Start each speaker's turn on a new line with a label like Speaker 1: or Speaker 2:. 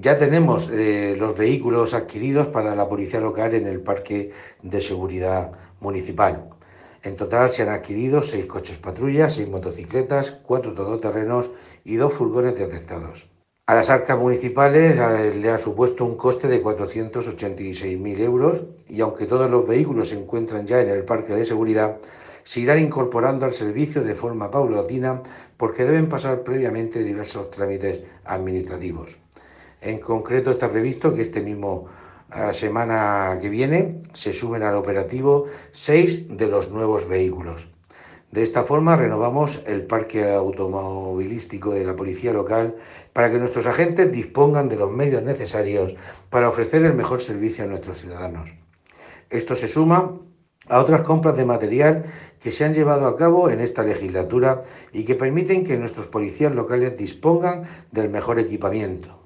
Speaker 1: Ya tenemos los vehículos adquiridos para la policía local en el parque de seguridad municipal. En total se han adquirido 6 coches patrulla, 6 motocicletas, 4 todoterrenos y 2 furgones de atestados. A las arcas municipales le ha supuesto un coste de 486.000 euros y aunque todos los vehículos se encuentran ya en el parque de seguridad, se irán incorporando al servicio de forma paulatina porque deben pasar previamente diversos trámites administrativos. En concreto está previsto que este mismo semana que viene se suben al operativo 6 de los nuevos vehículos. De esta forma renovamos el parque automovilístico de la policía local para que nuestros agentes dispongan de los medios necesarios para ofrecer el mejor servicio a nuestros ciudadanos. Esto se suma a otras compras de material que se han llevado a cabo en esta legislatura y que permiten que nuestros policías locales dispongan del mejor equipamiento.